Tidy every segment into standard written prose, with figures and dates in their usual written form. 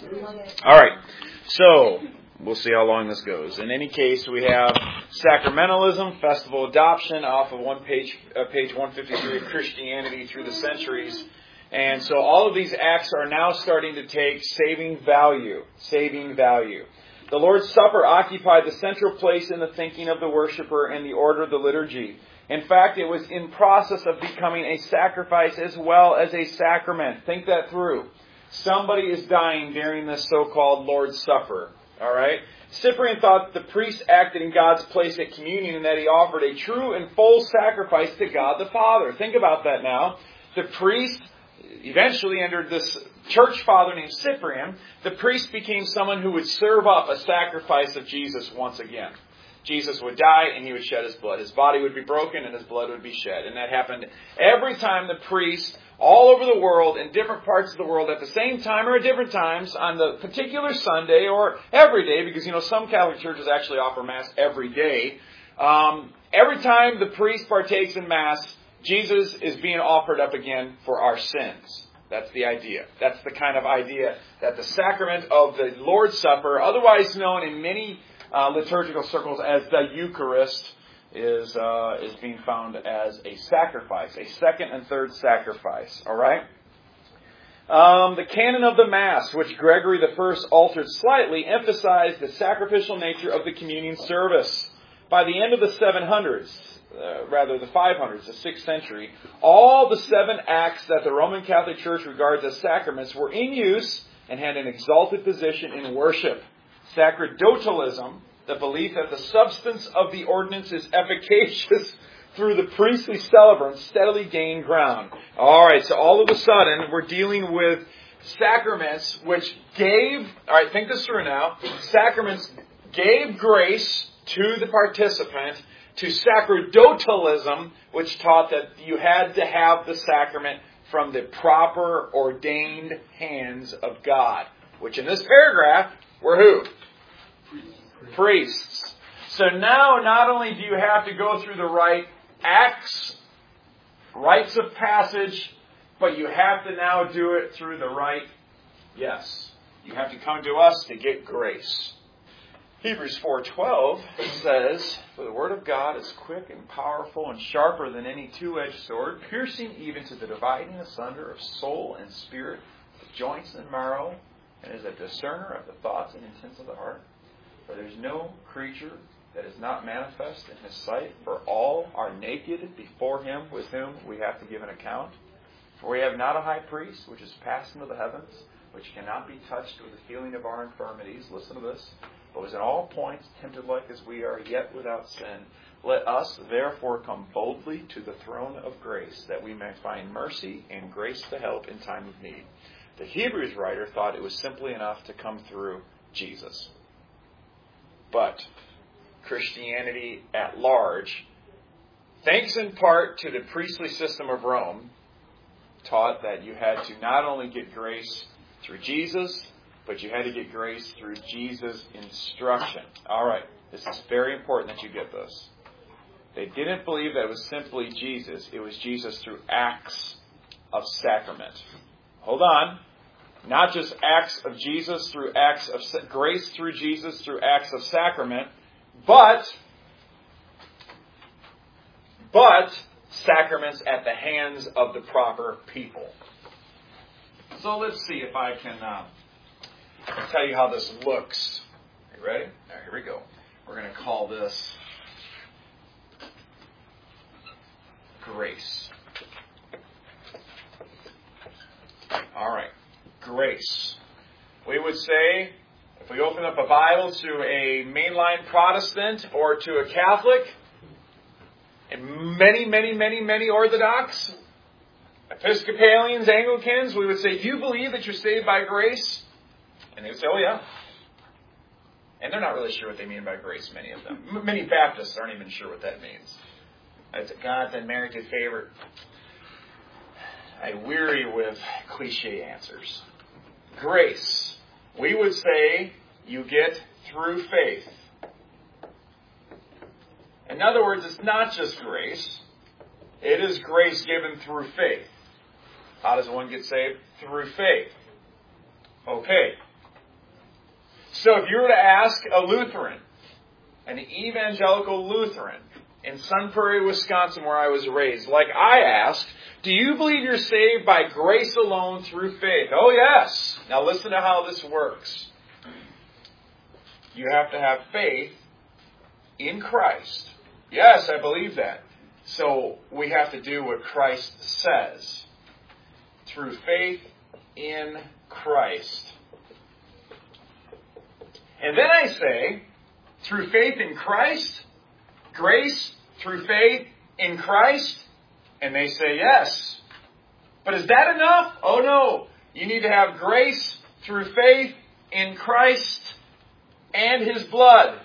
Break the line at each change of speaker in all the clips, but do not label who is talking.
All right. So, we'll see how long this goes. In any case, we have sacramentalism, festival adoption, off of page 153 of Christianity through the centuries. And so all of these acts are now starting to take saving value. Saving value. The Lord's Supper occupied the central place in the thinking of the worshiper and the order of the liturgy. In fact, it was in process of becoming a sacrifice as well as a sacrament. Think that through. Somebody is dying during this so-called Lord's Supper. All right? Cyprian thought the priest acted in God's place at communion and that he offered a true and full sacrifice to God the Father. Think about that now. The priest, eventually under this church father named Cyprian, the priest became someone who would serve up a sacrifice of Jesus once again. Jesus would die and he would shed his blood. His body would be broken and his blood would be shed. And that happened every time the priest, all over the world, in different parts of the world, at the same time or at different times, on the particular Sunday or every day, because, some Catholic churches actually offer Mass every day. Every time the priest partakes in Mass, Jesus is being offered up again for our sins. That's the idea. That's the kind of idea that the sacrament of the Lord's Supper, otherwise known in many liturgical circles as the Eucharist, is being found as a sacrifice, a second and third sacrifice. All right? The canon of the Mass, which Gregory I altered slightly, emphasized the sacrificial nature of the communion service. By the end of the 700s, the 500s, the 6th century, all the 7 acts that the Roman Catholic Church regards as sacraments were in use and had an exalted position in worship. Sacerdotalism, the belief that the substance of the ordinance is efficacious through the priestly celebrants, steadily gained ground. All right, so all of a sudden, we're dealing with sacraments which think this through now. Sacraments gave grace to the participant, to sacerdotalism, which taught that you had to have the sacrament from the proper ordained hands of God, which in this paragraph were who? Priests. So now not only do you have to go through the right acts, rites of passage, but you have to now do it through the right, you have to come to us to get grace. Hebrews 4:12 says, "For the word of God is quick and powerful and sharper than any two-edged sword, piercing even to the dividing asunder of soul and spirit, of joints and marrow, and is a discerner of the thoughts and intents of the heart. For there is no creature that is not manifest in His sight, for all are naked before Him with whom we have to give an account. For we have not a high priest which is passed into the heavens, which cannot be touched with the feeling of our infirmities." Listen to this. "But was in all points tempted like as we are, yet without sin. Let us therefore come boldly to the throne of grace, that we may find mercy and grace to help in time of need." The Hebrews writer thought it was simply enough to come through Jesus. But Christianity at large, thanks in part to the priestly system of Rome, taught that you had to not only get grace through Jesus, but you had to get grace through Jesus' instruction. All right, this is very important that you get this. They didn't believe that it was simply Jesus. It was Jesus through acts of sacrament. Hold on. Not just acts of Jesus through acts of grace through Jesus through acts of sacrament, but sacraments at the hands of the proper people. So let's see if I can tell you how this looks. Are you ready? All right, here we go. We're going to call this grace. All right, grace. We would say, if we open up a Bible to a mainline Protestant or to a Catholic, and many Orthodox, Episcopalians, Anglicans, we would say, "You believe that you're saved by grace?" And they would say, "Oh, yeah." And they're not really sure what they mean by grace, many of them. Many Baptists aren't even sure what that means. It's God's unmerited favor. I weary with cliche answers. Grace. We would say you get through faith. In other words, it's not just grace. It is grace given through faith. How does one get saved? Through faith. Okay. So if you were to ask a Lutheran, an evangelical Lutheran, in Sun Prairie, Wisconsin, where I was raised, like I asked, do you believe you're saved by grace alone through faith? Oh, yes. Now listen to how this works. You have to have faith in Christ. Yes, I believe that. So we have to do what Christ says. Through faith in Christ. And then I say, through faith in Christ, grace through faith in Christ, and they say yes. But is that enough? Oh no. You need to have grace through faith in Christ and His blood.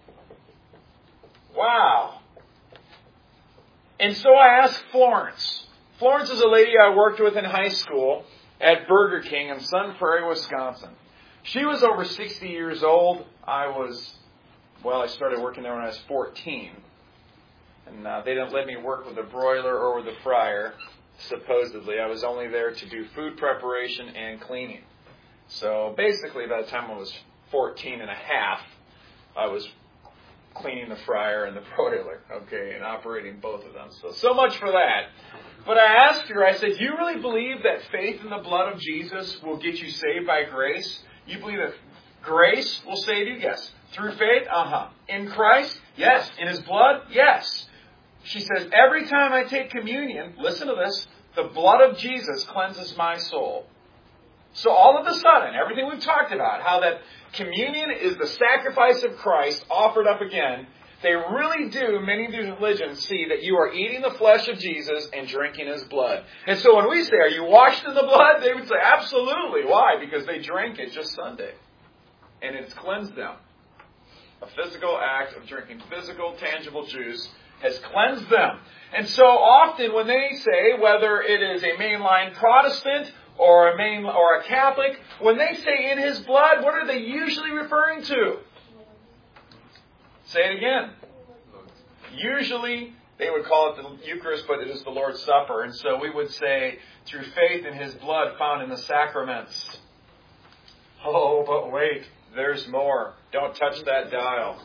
Wow. And so I asked Florence. Florence is a lady I worked with in high school at Burger King in Sun Prairie, Wisconsin. She was over 60 years old. I started working there when I was 14. And they didn't let me work with the broiler or with the fryer, supposedly. I was only there to do food preparation and cleaning. So basically, by the time I was 14 and a half, I was cleaning the fryer and the broiler, okay, and operating both of them. So much for that. But I asked her, I said, do you really believe that faith in the blood of Jesus will get you saved by grace? You believe that grace will save you? Yes. Through faith? In Christ? Yes. In His blood? Yes. She says, every time I take communion, listen to this, the blood of Jesus cleanses my soul. So all of a sudden, everything we've talked about, how that communion is the sacrifice of Christ offered up again, they really do, many of these religions, see that you are eating the flesh of Jesus and drinking His blood. And so when we say, are you washed in the blood? They would say, absolutely. Why? Because they drank it just Sunday. And it's cleansed them. A physical act of drinking physical, tangible juice has cleansed them. And so often when they say, whether it is a mainline Protestant or a Catholic, when they say in His blood, what are they usually referring to? Say it again. Usually they would call it the Eucharist, but it is the Lord's Supper. And so we would say, through faith in His blood found in the sacraments. Oh, but wait, there's more. Don't touch that dial.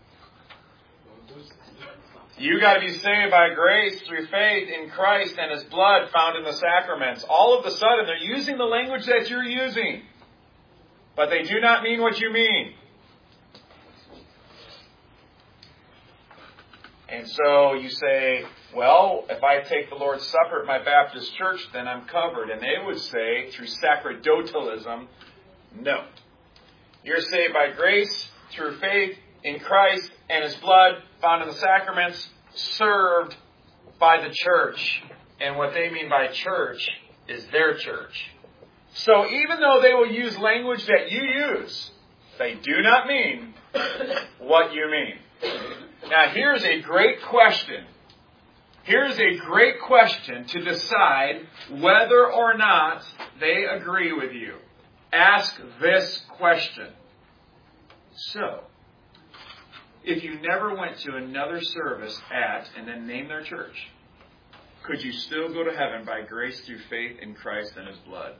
You got to be saved by grace through faith in Christ and His blood found in the sacraments. All of a sudden, they're using the language that you're using. But they do not mean what you mean. And so you say, well, if I take the Lord's Supper at my Baptist church, then I'm covered. And they would say, through sacerdotalism, no. You're saved by grace through faith in Christ and His blood found in the sacraments, served by the church. And what they mean by church is their church. So even though they will use language that you use, they do not mean what you mean. Now here's a great question. Here's a great question to decide whether or not they agree with you. Ask this question. So, if you never went to another service at, and then name their church, could you still go to heaven by grace through faith in Christ and His blood?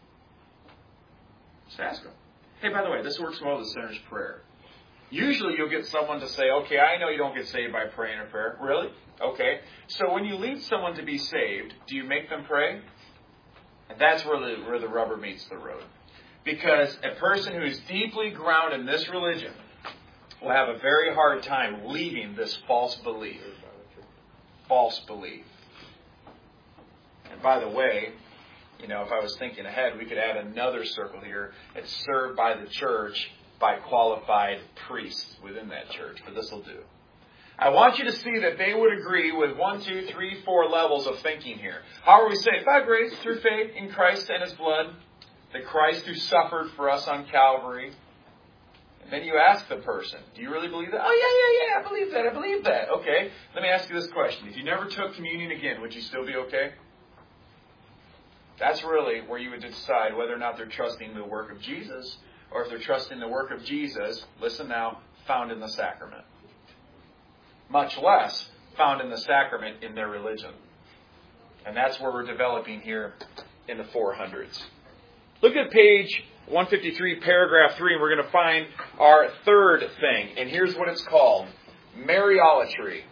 Just ask them. Hey, by the way, this works well with the sinner's prayer. Usually you'll get someone to say, okay, I know you don't get saved by praying a prayer. Really? Okay. So when you lead someone to be saved, do you make them pray? And that's where the rubber meets the road. Because a person who is deeply grounded in this religion will have a very hard time leaving this false belief. False belief. And by the way, if I was thinking ahead, we could add another circle here. It's served by the church by qualified priests within that church. But this will do. I want you to see that they would agree with 1, 2, 3, 4 levels of thinking here. How are we saved? By grace, through faith in Christ and His blood. The Christ who suffered for us on Calvary. And then you ask the person, do you really believe that? Oh, yeah, I believe that. Okay, let me ask you this question. If you never took communion again, would you still be okay? That's really where you would decide whether or not they're trusting the work of Jesus, or if they're trusting the work of Jesus, listen now, found in the sacrament. Much less found in the sacrament in their religion. And that's where we're developing here in the 400s. Look at page 153, paragraph 3, and we're going to find our third thing. And here's what it's called. Mariolatry.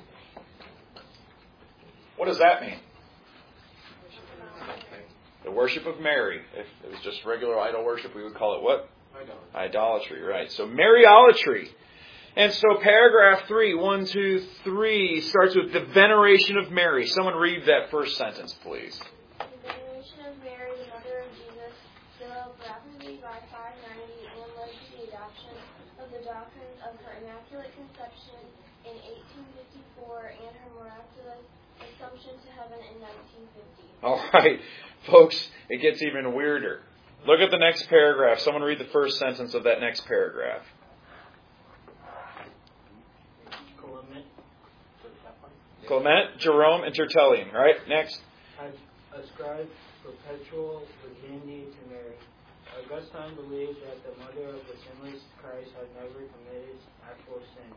What does that mean? The worship of Mary. If it was just regular idol worship, we would call it what? Idolatry, right. So Mariolatry. And so paragraph 3, 1, 2, 3, starts with the veneration of Mary. Someone read that first sentence, please.
The veneration of Mary, the mother of Jesus, developed rapidly by 590 and led to the adoption of the doctrines of her Immaculate Conception in 1854 and her miraculous Assumption to heaven in 1950.
All right, folks, it gets even weirder. Look at the next paragraph. Someone read the first sentence of that next paragraph. Clement, Jerome, and Tertullian. All right, next.
Ascribed perpetual virginity to Mary. Augustine believed that the mother of the sinless Christ had never committed actual sin.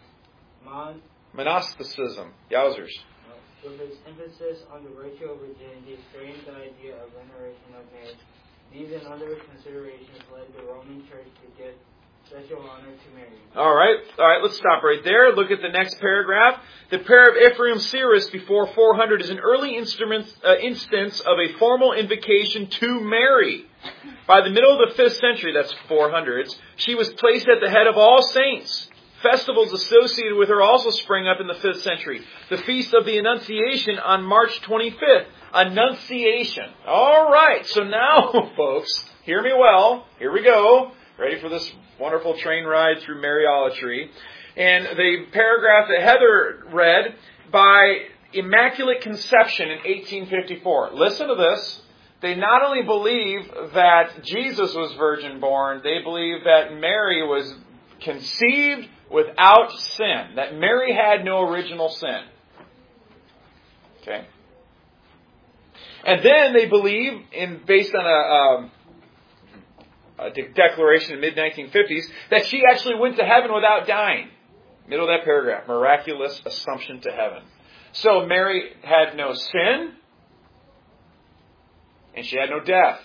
Monasticism. Yowzers.
With its emphasis on the virtue of virginity, framed the idea of veneration of Mary. These and other considerations led the Roman Church to give special honor to Mary. All right,
let's stop right there. Look at the next paragraph. The prayer of Ephraim Syrus before 400 is an early instance of a formal invocation to Mary. By the middle of the 5th century, that's 400s, she was placed at the head of all saints. Festivals associated with her also sprang up in the 5th century. The Feast of the Annunciation on March 25th. Annunciation. All right, so now, folks, hear me well. Here we go. Ready for this wonderful train ride through Mariolatry. And the paragraph that Heather read, by Immaculate Conception in 1854. Listen to this. They not only believe that Jesus was virgin born, they believe that Mary was conceived without sin. That Mary had no original sin. Okay? And then they believe, based on a declaration in the mid-1950s, that she actually went to heaven without dying. Middle of that paragraph. Miraculous Assumption to heaven. So Mary had no sin, and she had no death.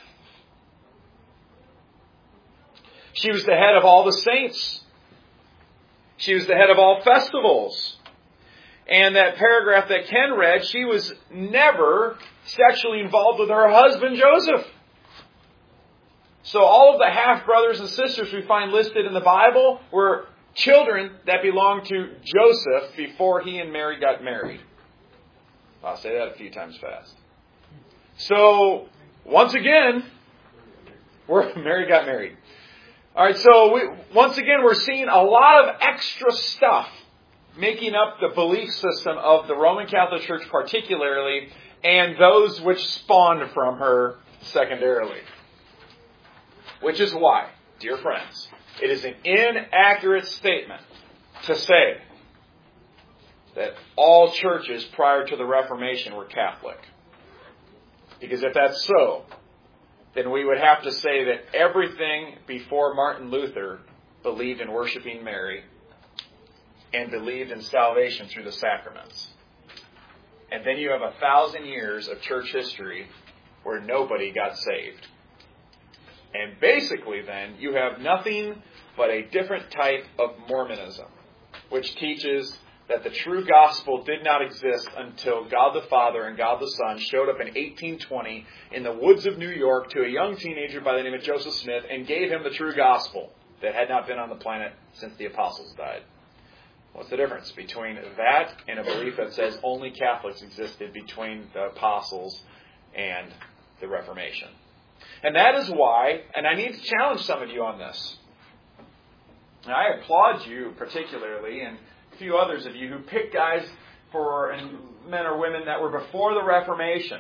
She was the head of all the saints. She was the head of all festivals. And that paragraph that Ken read, she was never sexually involved with her husband, Joseph. So all of the half-brothers and sisters we find listed in the Bible were children that belonged to Joseph before he and Mary got married. I'll say that a few times fast. So, once again, Mary got married. All right, so once again, we're seeing a lot of extra stuff making up the belief system of the Roman Catholic Church particularly, and those which spawned from her secondarily. Which is why, dear friends, it is an inaccurate statement to say that all churches prior to the Reformation were Catholic. Because if that's so, then we would have to say that everything before Martin Luther believed in worshiping Mary and believed in salvation through the sacraments. And then you have 1,000 years of church history where nobody got saved. And basically then, you have nothing but a different type of Mormonism, which teaches that the true gospel did not exist until God the Father and God the Son showed up in 1820 in the woods of New York to a young teenager by the name of Joseph Smith and gave him the true gospel that had not been on the planet since the apostles died. What's the difference between that and a belief that says only Catholics existed between the apostles and the Reformation? And that is why, and I need to challenge some of you on this. And I applaud you particularly, and a few others of you who pick guys and men or women that were before the Reformation.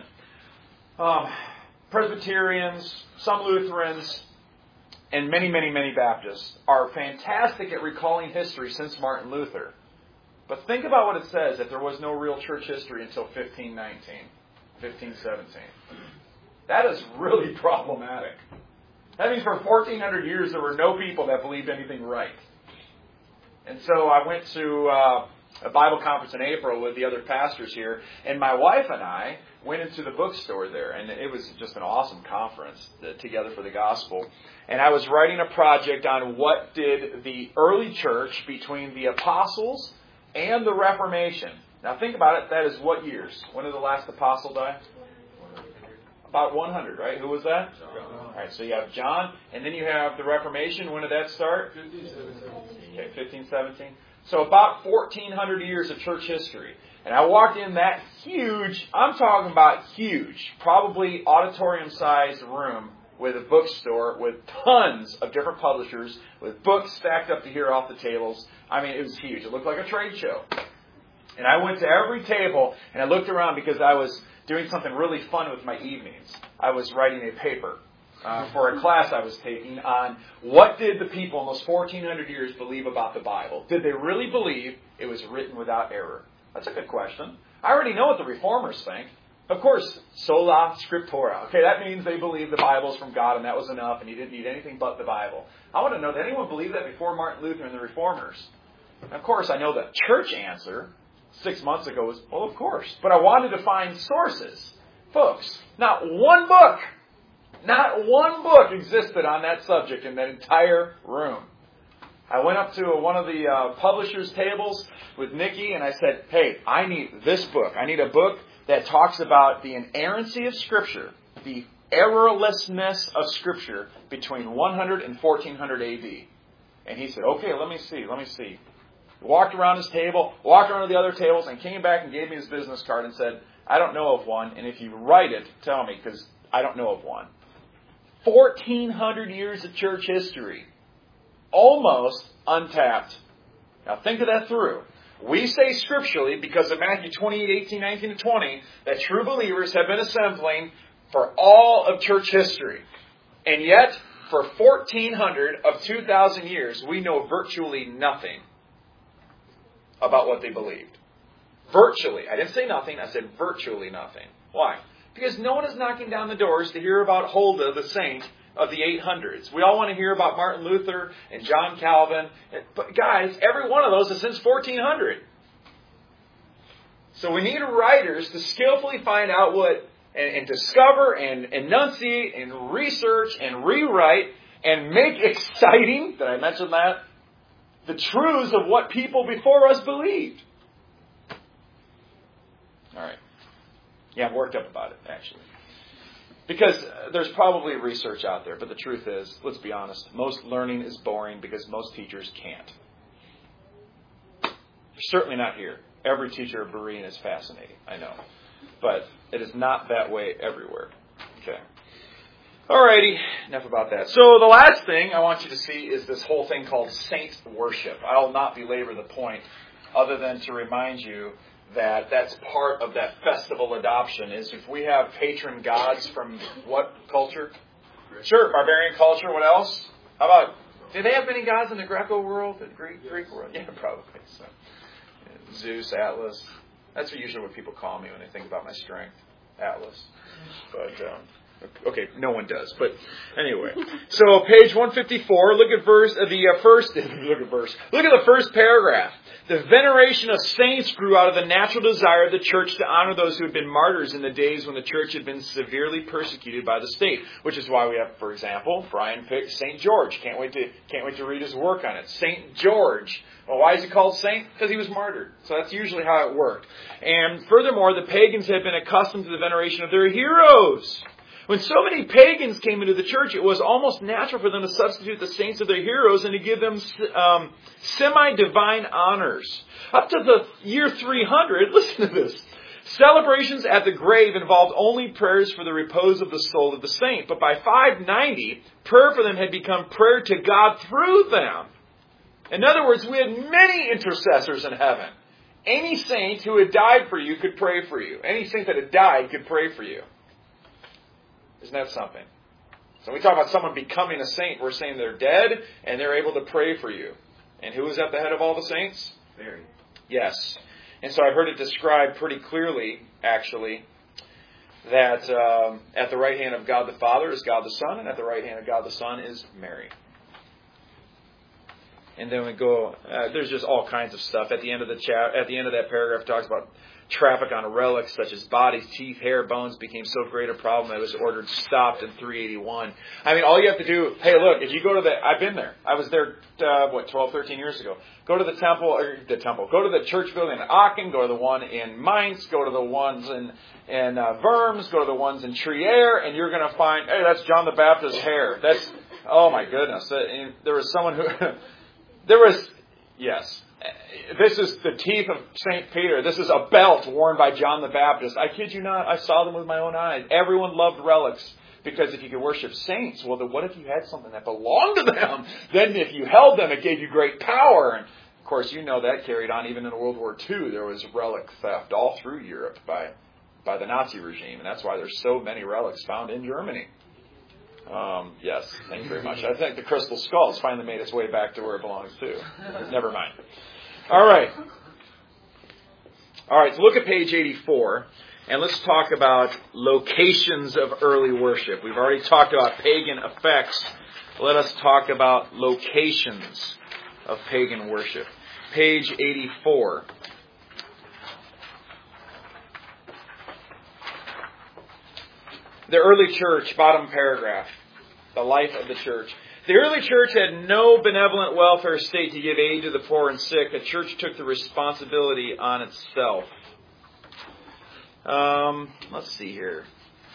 Presbyterians, some Lutherans, and many, many, many Baptists are fantastic at recalling history since Martin Luther. But think about what it says that there was no real church history until 1519, 1517. That is really problematic. That means for 1,400 years there were no people that believed anything right. And so I went to a Bible conference in April with the other pastors here, and my wife and I went into the bookstore there, and it was just an awesome conference, Together for the Gospel. And I was writing a project on what did the early church between the apostles and the Reformation. Now think about it, that is what years? When did the last apostle die? About 100, right? Who was that? All right, so you have John, and then you have the Reformation. When did that start? 1517. Okay, 1517. So about 1,400 years of church history. And I walked in that huge, I'm talking about huge, probably auditorium-sized room with a bookstore with tons of different publishers, with books stacked up to here off the tables. I mean, it was huge. It looked like a trade show. And I went to every table, and I looked around because I was doing something really fun with my evenings. I was writing a paper for a class I was taking on what did the people in those 1,400 years believe about the Bible. Did they really believe it was written without error? That's a good question. I already know what the Reformers think. Of course, sola scriptura. Okay, that means they believe the Bible's from God and that was enough and you didn't need anything but the Bible. I want to know, did anyone believe that before Martin Luther and the Reformers? And of course, I know the church answer 6 months ago was, well, of course. But I wanted to find sources. Folks, not one book existed on that subject in that entire room. I went up to one of the publishers' tables with Nikki and I said, hey, I need this book. I need a book that talks about the inerrancy of Scripture, the errorlessness of Scripture between 100 and 1400 A.D. And he said, okay, let me see. Walked around his table, walked around to the other tables, and came back and gave me his business card and said, I don't know of one, and if you write it, tell me, because I don't know of one. 1,400 years of church history. Almost untapped. Now think of that through. We say scripturally, because of Matthew 28, 18, 19, and 20, that true believers have been assembling for all of church history. And yet, for 1,400 of 2,000 years, we know virtually nothing about what they believed. Virtually. I didn't say nothing, I said virtually nothing. Why? Because no one is knocking down the doors to hear about Huldah, the saint of the 800s. We all want to hear about Martin Luther and John Calvin. But guys, every one of those is since 1400. So we need writers to skillfully find out what, and discover, and enunciate, and research, and rewrite, and make exciting, did I mention that? The truths of what people before us believed. All right. Yeah, I'm worked up about it, actually. Because there's probably research out there, but the truth is, let's be honest, most learning is boring because most teachers can't. Certainly not here. Every teacher of Berean is fascinating, I know. But it is not that way everywhere. Okay. Alrighty, enough about that. So the last thing I want you to see is this whole thing called saint worship. I'll not belabor the point other than to remind you that that's part of that festival adoption, is if we have patron gods from what culture? Sure, barbarian culture. What else? How about, do they have many gods in the Greco world, the Greek world? Yeah, probably. So, Zeus, Atlas. That's usually what people call me when they think about my strength. Atlas. But, okay, no one does. But anyway. So page 154, look at the first paragraph. The veneration of saints grew out of the natural desire of the church to honor those who had been martyrs in the days when the church had been severely persecuted by the state. Which is why we have, for example, Brian picked St. George. Can't wait to read his work on it. St. George. Well, why is he called saint? Because he was martyred. So that's usually how it worked. And furthermore, the pagans had been accustomed to the veneration of their heroes. When so many pagans came into the church, it was almost natural for them to substitute the saints of their heroes and to give them semi-divine honors. Up to the year 300, listen to this, celebrations at the grave involved only prayers for the repose of the soul of the saint. But by 590, prayer for them had become prayer to God through them. In other words, we had many intercessors in heaven. Any saint who had died for you could pray for you. Any saint that had died could pray for you. Isn't that something? So when we talk about someone becoming a saint, we're saying they're dead and they're able to pray for you. And who is at the head of all the saints? Mary. Yes. And so I've heard it described pretty clearly, actually, that at the right hand of God the Father is God the Son, and at the right hand of God the Son is Mary. And then we go, there's just all kinds of stuff. At the end of that paragraph, it talks about traffic on relics such as bodies, teeth, hair, bones became so great a problem that it was ordered stopped in 381. I mean, all you have to do, hey, look, if you go to I've been there. I was there, 12, 13 years ago. Go to go to the church building in Aachen, go to the one in Mainz, go to the ones in Worms, go to the ones in Trier, and you're going to find, hey, that's John the Baptist's hair. That's, oh my goodness. There was someone who, yes. This is the teeth of St. Peter. This is a belt worn by John the Baptist. I kid you not. I saw them with my own eyes. Everyone loved relics because if you could worship saints, well, then what if you had something that belonged to them? Then if you held them, it gave you great power. And, of course, you know that carried on even in World War II. There was relic theft all through Europe by the Nazi regime. And that's why there's so many relics found in Germany. Yes, thank you very much. I think the crystal skull has finally made its way back to where it belongs to. Never mind. All right, so look at page 84, and let's talk about locations of early worship. We've already talked about pagan effects. Let us talk about locations of pagan worship. Page 84. The early church, bottom paragraph, the life of the church. The early church had no benevolent welfare state to give aid to the poor and sick. The church took the responsibility on itself. Let's see here.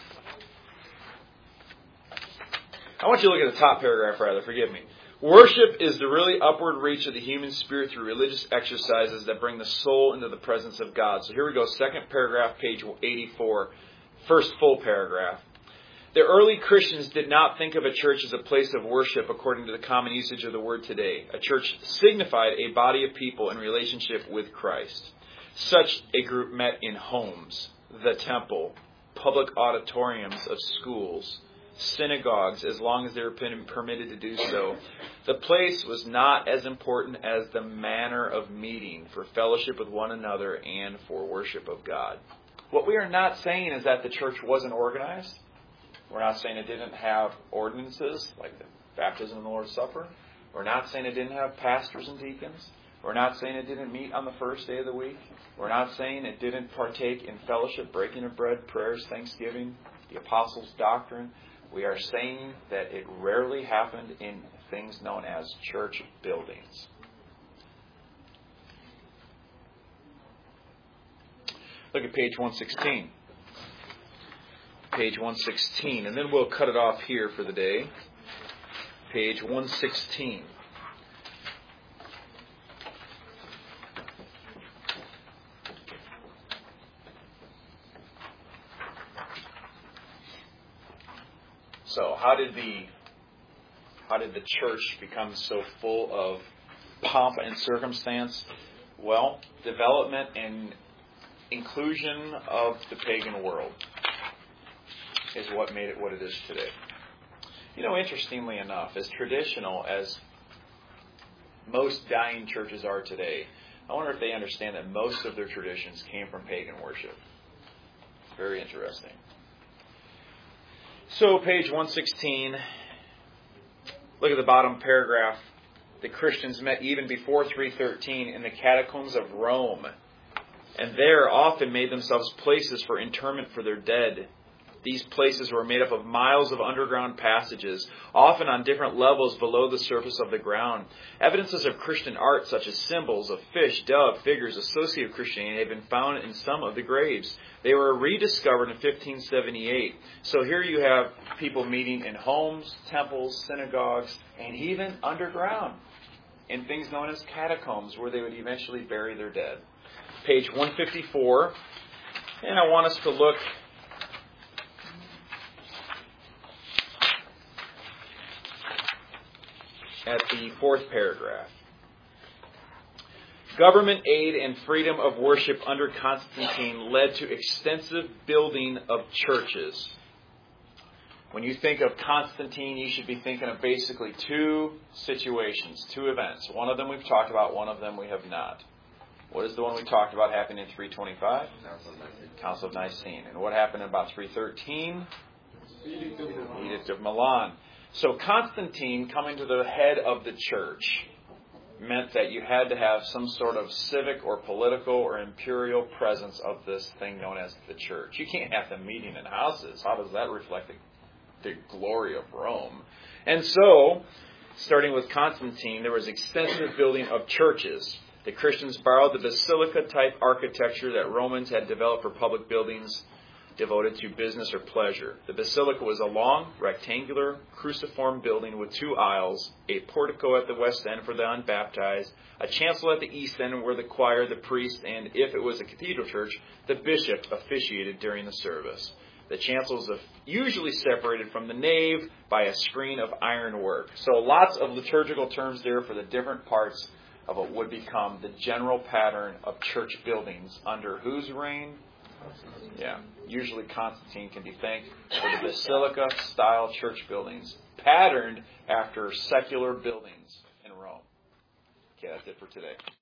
I want you to look at the top paragraph rather, forgive me. Worship is the really upward reach of the human spirit through religious exercises that bring the soul into the presence of God. So here we go, second paragraph, page 84, first full paragraph. The early Christians did not think of a church as a place of worship according to the common usage of the word today. A church signified a body of people in relationship with Christ. Such a group met in homes, the temple, public auditoriums of schools, synagogues, as long as they were permitted to do so. The place was not as important as the manner of meeting for fellowship with one another and for worship of God. What we are not saying is that the church wasn't organized. We're not saying it didn't have ordinances like the baptism and the Lord's Supper. We're not saying it didn't have pastors and deacons. We're not saying it didn't meet on the first day of the week. We're not saying it didn't partake in fellowship, breaking of bread, prayers, thanksgiving, the apostles' doctrine. We are saying that it rarely happened in things known as church buildings. Look at page 116. Page 116, and then we'll cut it off here for the day. Page 116. So, how did the church become so full of pomp and circumstance? Well, development and inclusion of the pagan world is what made it what it is today. You know, interestingly enough, as traditional as most dying churches are today, I wonder if they understand that most of their traditions came from pagan worship. Very interesting. So, page 116, look at the bottom paragraph. The Christians met even before 313 in the catacombs of Rome, and there often made themselves places for interment for their dead. These places were made up of miles of underground passages, often on different levels below the surface of the ground. Evidences of Christian art, such as symbols of fish, dove, figures associated with Christianity, have been found in some of the graves. They were rediscovered in 1578. So here you have people meeting in homes, temples, synagogues, and even underground in things known as catacombs, where they would eventually bury their dead. Page 154, and I want us to look at the fourth paragraph. Government aid and freedom of worship under Constantine led to extensive building of churches. When you think of Constantine, you should be thinking of basically two situations, two events. One of them we've talked about, one of them we have not. What is the one we talked about happening in 325? Council of Nicene. And what happened in about 313? Edict of Milan. So Constantine, coming to the head of the church, meant that you had to have some sort of civic or political or imperial presence of this thing known as the church. You can't have them meeting in houses. How does that reflect the glory of Rome? And so, starting with Constantine, there was extensive building of churches. The Christians borrowed the basilica-type architecture that Romans had developed for public buildings devoted to business or pleasure. The basilica was a long, rectangular, cruciform building with 2 aisles, a portico at the west end for the unbaptized, a chancel at the east end where the choir, the priest, and if it was a cathedral church, the bishop officiated during the service. The chancel is usually separated from the nave by a screen of ironwork. So lots of liturgical terms there for the different parts of what would become the general pattern of church buildings under whose reign? Yeah, usually Constantine can be thanked for the basilica-style church buildings, patterned after secular buildings in Rome. Okay, that's it for today.